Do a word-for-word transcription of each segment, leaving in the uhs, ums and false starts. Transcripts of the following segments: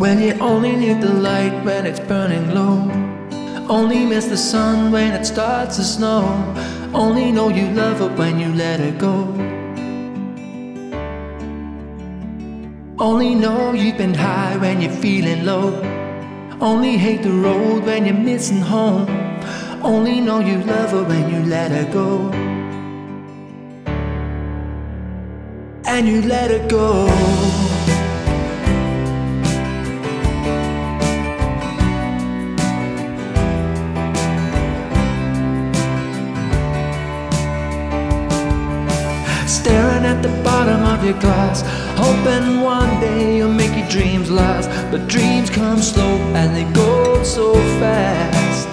When you only need the light when it's burning low. Only miss the sun when it starts to snow. Only know you love her when you let her go. Only know you've been high when you're feeling low. Only hate the road when you're missing home. Only know you love her when you let her go. And you let her go. Staring at the bottom of your glass, hoping one day you'll make your dreams last. But dreams come slow and they go so fast.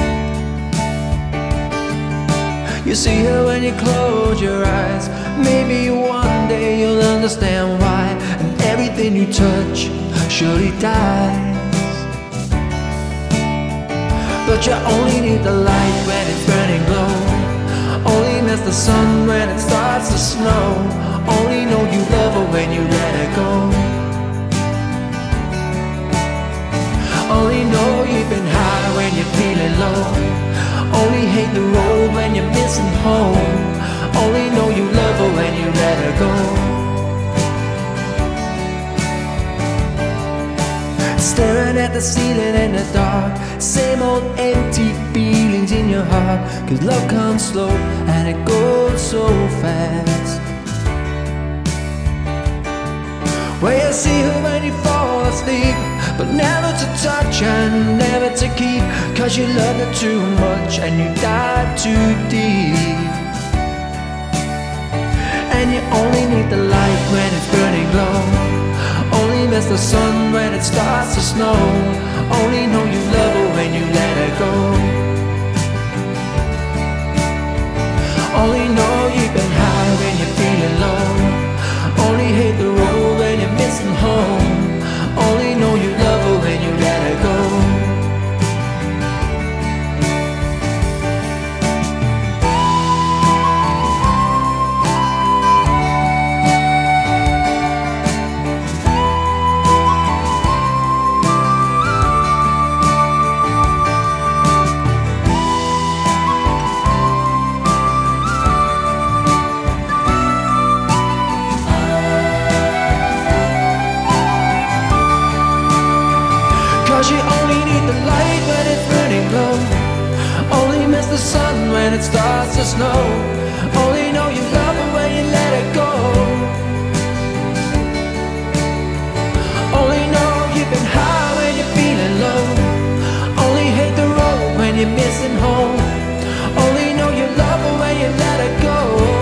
You see her when you close your eyes. Maybe one day you'll understand why. And everything you touch surely dies. But you only need the light when it's burning low. Only miss the sun when it starts to snow. Only know you love her when you let her go. Only know you've been high when you're feeling low. Only hate the road when you're missing home. Only know you love her when you let her go. Staring at the ceiling in the dark. Same old empty feelings in your heart. Cause love comes slow and it goes so fast. Well, you see her when you fall asleep, but never to touch and never to keep. Cause you love her too much and you dive too deep. And you only need the light when it's burning low. Only miss the sun when it starts to snow. Only know you love her when you let her go. Only know you've been high when you're feeling low. Only hate the road when you're missing home. Only know you love her when you let her go. Cause you only need the light when it's burning low. Only miss the sun when it starts to snow. Only know you love her when you let her go. Only know you've been high when you're feeling low. Only hate the road when you're missing home. Only know you love her when you let her go.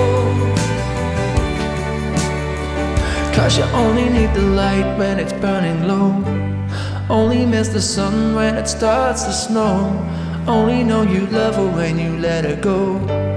Cause you only need the light when it's burning low. Only miss the sun when it starts to snow. Only know you love her when you let her go.